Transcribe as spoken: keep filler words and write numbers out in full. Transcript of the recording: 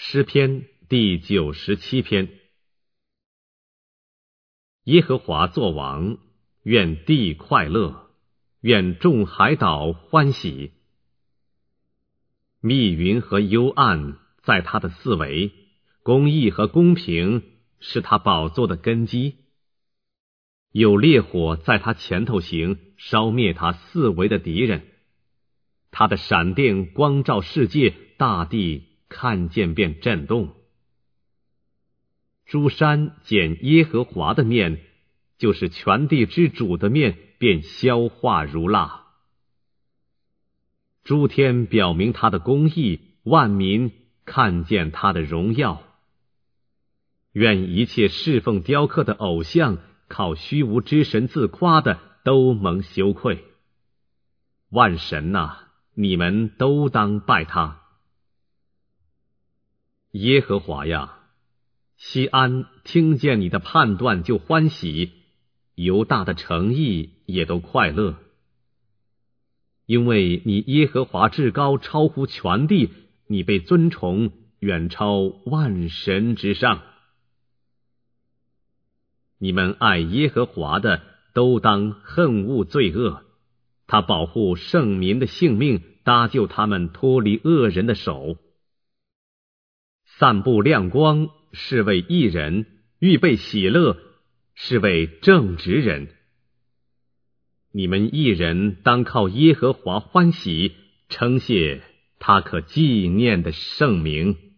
诗篇第九十七篇。耶和华作王，愿地快乐，愿众海岛欢喜。密云和幽暗在他的四围，公义和公平是他宝座的根基。有烈火在他前头行，烧灭他四围的敌人。他的闪电光照世界，大地看见便震动。诸山见耶和华的面，就是全地之主的面，便消化如蜡。诸天表明他的公义，万民看见他的荣耀。愿一切侍奉雕刻的偶像，靠虚无之神自夸的，都蒙羞愧。万神啊，你们都当拜他。耶和华呀，西安听见你的判断就欢喜，犹大的诚意也都快乐。因为你耶和华至高，超乎全地，你被尊崇，远超万神之上。你们爱耶和华的，都当恨恶罪恶。他保护圣民的性命，搭救他们脱离恶人的手。散布亮光是为义人，预备喜乐是为正直人。你们义人当靠耶和华欢喜，称谢他可纪念的圣名。